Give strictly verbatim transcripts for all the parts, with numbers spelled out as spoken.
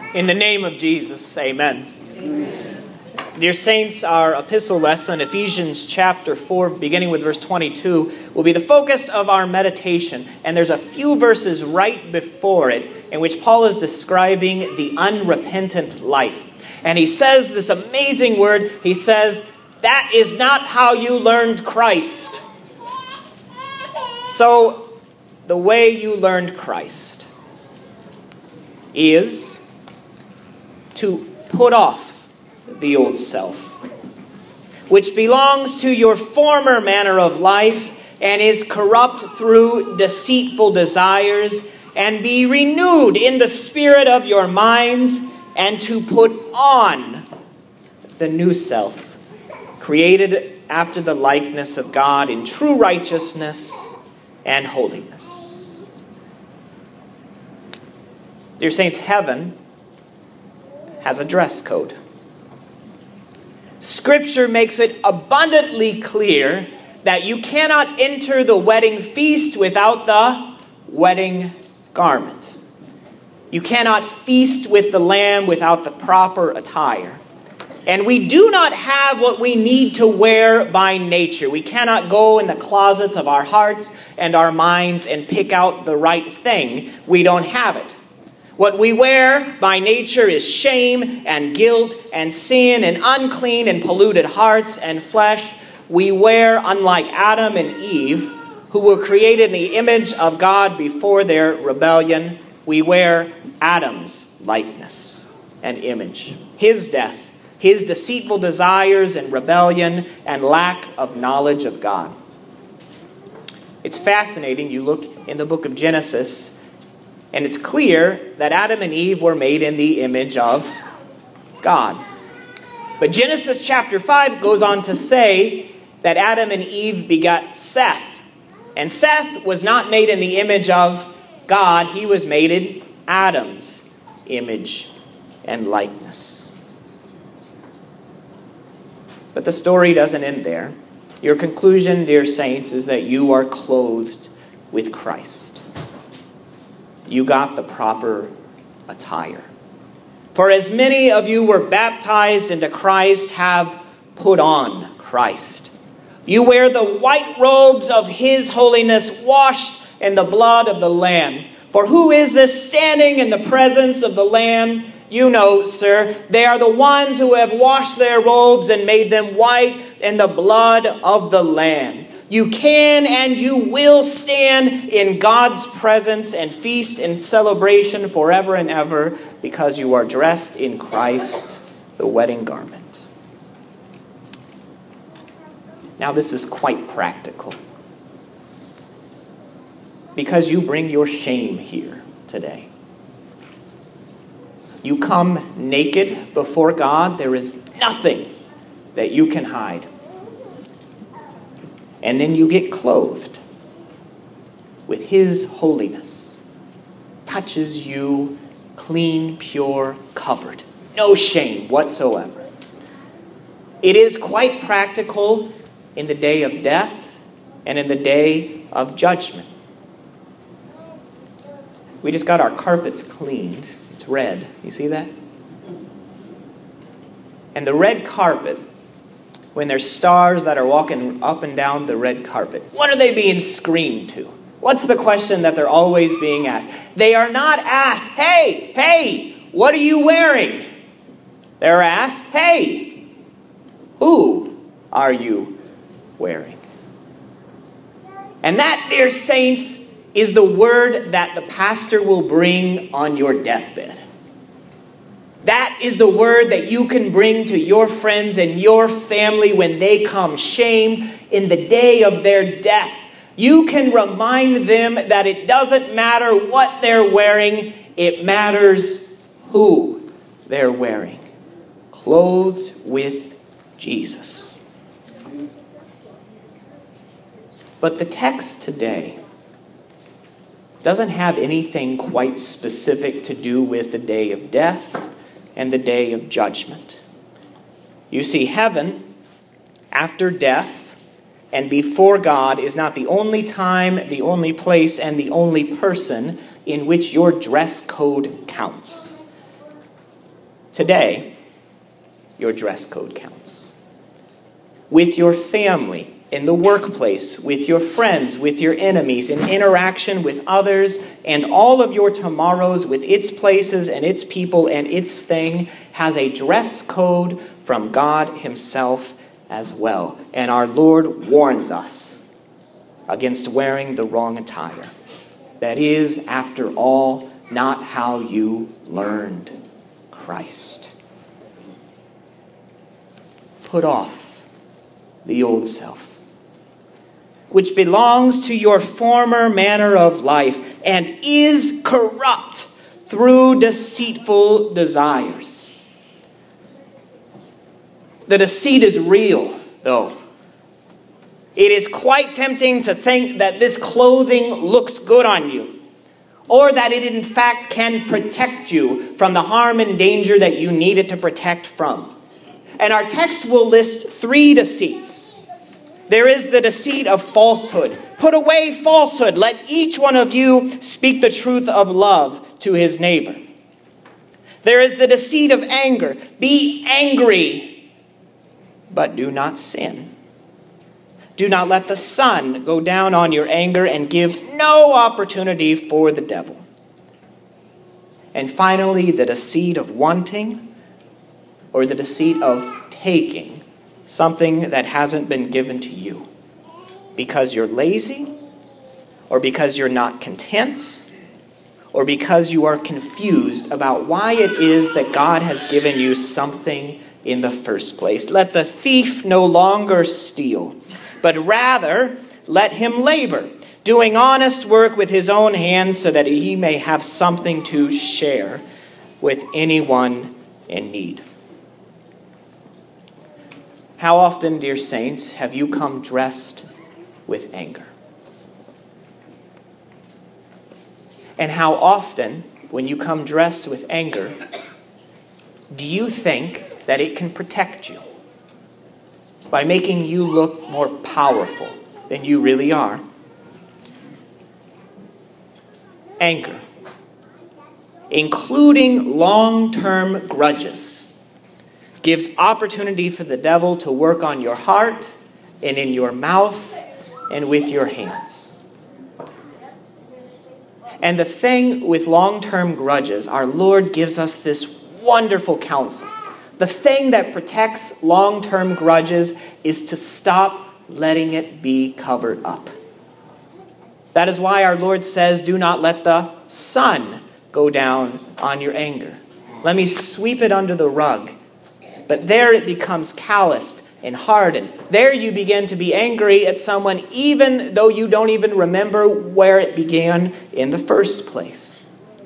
In the name of Jesus, amen. Amen. Dear saints, our epistle lesson, Ephesians chapter four, beginning with verse twenty-two, will be the focus of our meditation. And there's a few verses right before it in which Paul is describing the unrepentant life. And he says this amazing word. He says, that is not how you learned Christ. So, the way you learned Christ is to put off the old self, which belongs to your former manner of life and is corrupt through deceitful desires, and be renewed in the spirit of your minds, and to put on the new self, created after the likeness of God in true righteousness and holiness. Dear saints, heaven has a dress code. Scripture makes it abundantly clear that you cannot enter the wedding feast without the wedding garment. You cannot feast with the Lamb without the proper attire. And we do not have what we need to wear by nature. We cannot go in the closets of our hearts and our minds and pick out the right thing. We don't have it. What we wear by nature is shame and guilt and sin and unclean and polluted hearts and flesh. We wear, unlike Adam and Eve, who were created in the image of God before their rebellion, we wear Adam's likeness and image. His death, his deceitful desires and rebellion and lack of knowledge of God. It's fascinating. You look in the book of Genesis, and it's clear that Adam and Eve were made in the image of God. But Genesis chapter five goes on to say that Adam and Eve begot Seth. And Seth was not made in the image of God. He was made in Adam's image and likeness. But the story doesn't end there. Your conclusion, dear saints, is that you are clothed with Christ. You got the proper attire. For as many of you were baptized into Christ have put on Christ. You wear the white robes of His holiness, washed in the blood of the Lamb. For who is this standing in the presence of the Lamb? You know, sir, they are the ones who have washed their robes and made them white in the blood of the Lamb. You can and you will stand in God's presence and feast in celebration forever and ever because you are dressed in Christ, the wedding garment. Now this is quite practical because you bring your shame here today. You come naked before God. There is nothing that you can hide. And then you get clothed with His holiness. Touches you clean, pure, covered. No shame whatsoever. It is quite practical in the day of death and in the day of judgment. We just got our carpets cleaned. It's red. You see that? And the red carpet, when there's stars that are walking up and down the red carpet, what are they being screamed to? What's the question that they're always being asked? They are not asked, hey, hey, what are you wearing? They're asked, hey, who are you wearing? And that, dear saints, is the word that the pastor will bring on your deathbed. That is the word that you can bring to your friends and your family when they come shamed in the day of their death. You can remind them that it doesn't matter what they're wearing. It matters who they're wearing. Clothed with Jesus. But the text today doesn't have anything quite specific to do with the day of death and the day of judgment. You see, heaven, after death and before God, is not the only time, the only place, and the only person in which your dress code counts. Today, your dress code counts. With your family, in the workplace, with your friends, with your enemies, in interaction with others, and all of your tomorrows with its places and its people and its thing has a dress code from God himself as well. And our Lord warns us against wearing the wrong attire. That is, after all, not how you learned Christ. Put off the old self, which belongs to your former manner of life and is corrupt through deceitful desires. The deceit is real, though. It is quite tempting to think that this clothing looks good on you, or that it in fact can protect you from the harm and danger that you need it to protect from. And our text will list three deceits. There is the deceit of falsehood. Put away falsehood. Let each one of you speak the truth of love to his neighbor. There is the deceit of anger. Be angry, but do not sin. Do not let the sun go down on your anger and give no opportunity for the devil. And finally, the deceit of wanting, or the deceit of taking something that hasn't been given to you because you're lazy, or because you're not content, or because you are confused about why it is that God has given you something in the first place. Let the thief no longer steal, but rather let him labor, doing honest work with his own hands so that he may have something to share with anyone in need. How often, dear saints, have you come dressed with anger? And how often, when you come dressed with anger, do you think that it can protect you by making you look more powerful than you really are? Anger, including long-term grudges, gives opportunity for the devil to work on your heart and in your mouth and with your hands. And the thing with long-term grudges, our Lord gives us this wonderful counsel. The thing that protects long-term grudges is to stop letting it be covered up. That is why our Lord says, do not let the sun go down on your anger. Let me sweep it under the rug. But there it becomes calloused and hardened. There you begin to be angry at someone even though you don't even remember where it began in the first place.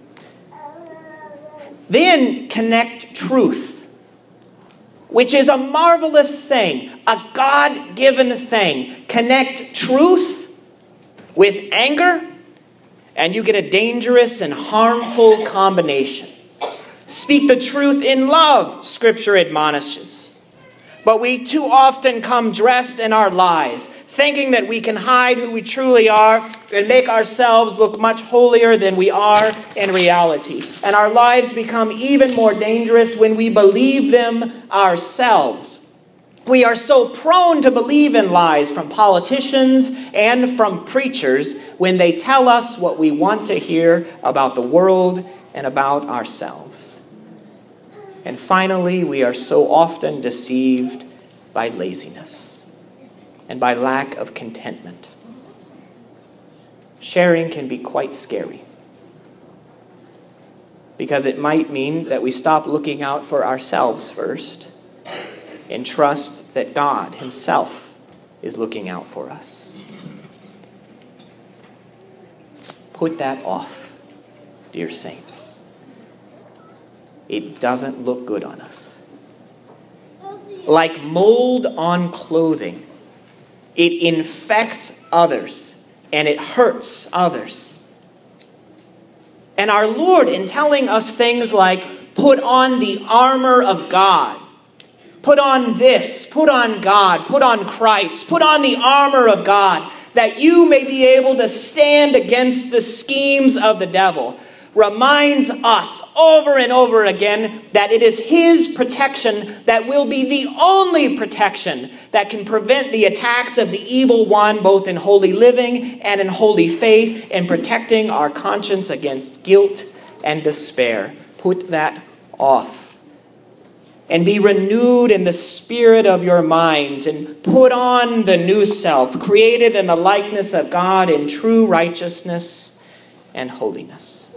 Then connect truth, which is a marvelous thing, a God-given thing. Connect truth with anger, and you get a dangerous and harmful combination. Speak the truth in love, Scripture admonishes. But we too often come dressed in our lies, thinking that we can hide who we truly are and make ourselves look much holier than we are in reality. And our lives become even more dangerous when we believe them ourselves. We are so prone to believe in lies from politicians and from preachers when they tell us what we want to hear about the world and about ourselves. And finally, we are so often deceived by laziness and by lack of contentment. Sharing can be quite scary because it might mean that we stop looking out for ourselves first and trust that God himself is looking out for us. Put that off, dear saints. It doesn't look good on us. Like mold on clothing, it infects others and it hurts others. And our Lord, in telling us things like, put on the armor of God, put on this, put on God, put on Christ, put on the armor of God, that you may be able to stand against the schemes of the devil. reminds us over and over again that it is his protection that will be the only protection that can prevent the attacks of the evil one, both in holy living and in holy faith, and protecting our conscience against guilt and despair. Put that off. And be renewed in the spirit of your minds, and put on the new self, created in the likeness of God in true righteousness and holiness.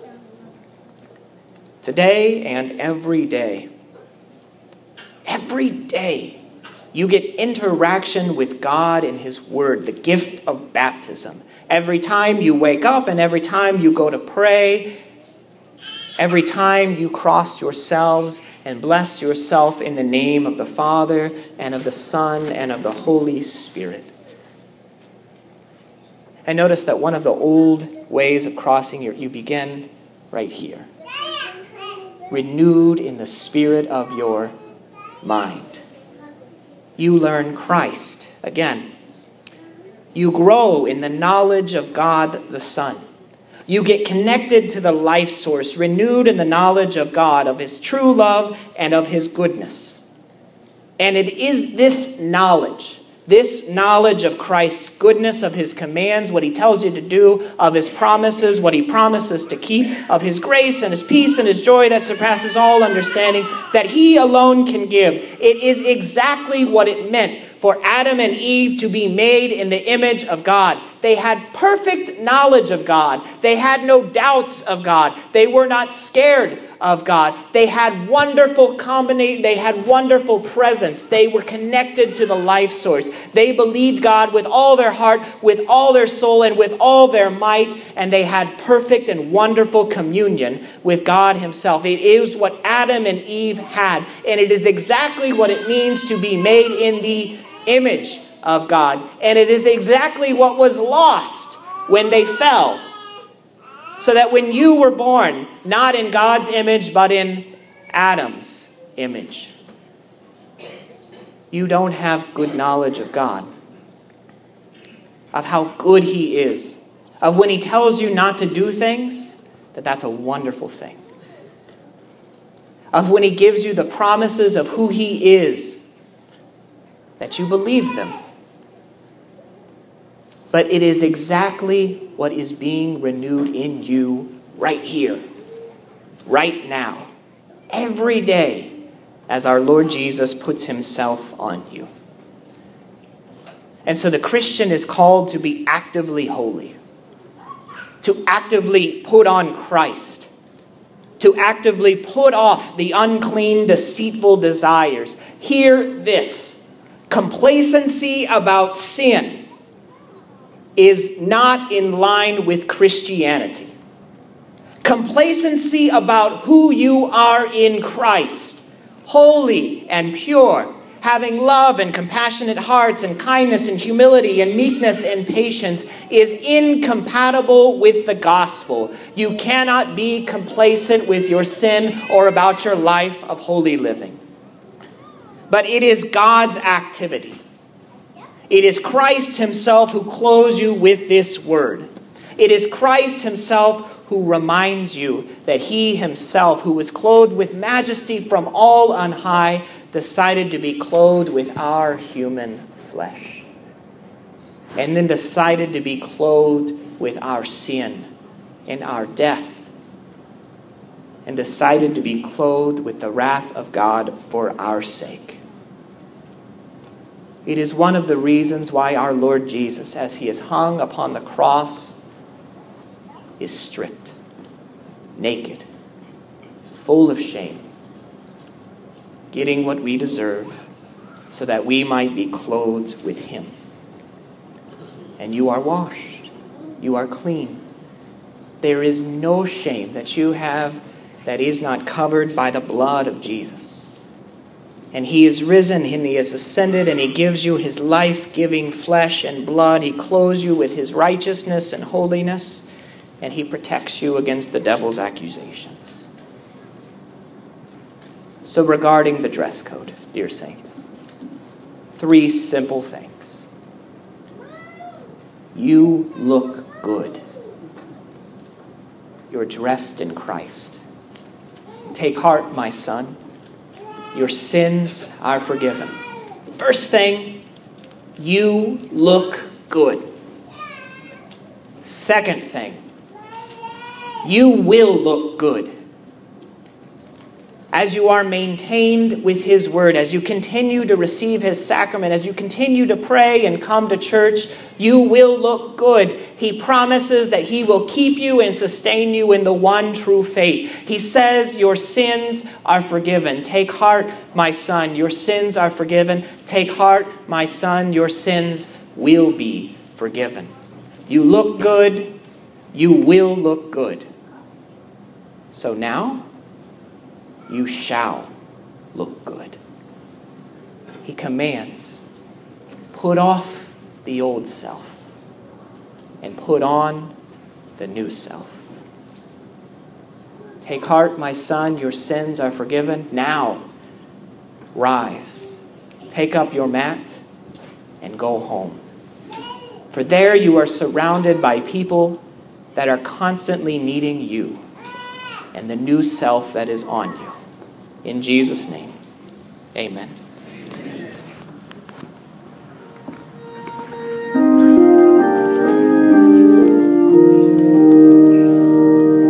Today and every day, every day, you get interaction with God and his word, the gift of baptism. Every time you wake up and every time you go to pray, every time you cross yourselves and bless yourself in the name of the Father and of the Son and of the Holy Spirit. I notice that one of the old ways of crossing, your, you begin right here. Renewed in the spirit of your mind. You learn Christ again. You grow in the knowledge of God the Son. You get connected to the life source, renewed in the knowledge of God, of his true love and of his goodness. And it is this knowledge, this knowledge of Christ's goodness, of his commands, what he tells you to do, of his promises, what he promises to keep, of his grace and his peace and his joy that surpasses all understanding, that he alone can give. It is exactly what it meant for Adam and Eve to be made in the image of God. They had perfect knowledge of God. They had no doubts of God. They were not scared of God. They had wonderful combination. They had wonderful presence. They were connected to the life source. They believed God with all their heart, with all their soul, and with all their might. And they had perfect and wonderful communion with God himself. It is what Adam and Eve had. And it is exactly what it means to be made in the image of God. And it is exactly what was lost when they fell. So that when you were born, not in God's image, but in Adam's image, you don't have good knowledge of God, of how good he is, of when he tells you not to do things, that that's a wonderful thing, of when he gives you the promises of who he is, that you believe them. But it is exactly what is being renewed in you right here, right now, every day, as our Lord Jesus puts himself on you. And so the Christian is called to be actively holy, to actively put on Christ, to actively put off the unclean, deceitful desires. Hear this: complacency about sin is not in line with Christianity. Complacency about who you are in Christ, holy and pure, having love and compassionate hearts and kindness and humility and meekness and patience, is incompatible with the gospel. You cannot be complacent with your sin or about your life of holy living. But it is God's activity. It is Christ himself who clothes you with this word. It is Christ himself who reminds you that he himself, who was clothed with majesty from all on high, decided to be clothed with our human flesh. And then decided to be clothed with our sin and our death. And decided to be clothed with the wrath of God for our sake. It is one of the reasons why our Lord Jesus, as he is hung upon the cross, is stripped, naked, full of shame, getting what we deserve so that we might be clothed with him. And you are washed. You are clean. There is no shame that you have that is not covered by the blood of Jesus. And he is risen, and he is ascended, and he gives you his life-giving flesh and blood. He clothes you with his righteousness and holiness, and he protects you against the devil's accusations. So regarding the dress code, dear saints, three simple things. You look good. you're dressed in Christ. Take heart, my son. Your sins are forgiven. First thing, you look good. Second thing, you will look good. As you are maintained with His Word, as you continue to receive His sacrament, as you continue to pray and come to church, you will look good. He promises that He will keep you and sustain you in the one true faith. He says your sins are forgiven. Take heart, my son, your sins are forgiven. Take heart, my son, your sins will be forgiven. You look good, you will look good. So now, you shall look good. He commands, put off the old self and put on the new self. Take heart, my son, your sins are forgiven. Now, rise, take up your mat, and go home. For there you are surrounded by people that are constantly needing you and the new self that is on you. In Jesus' name, amen.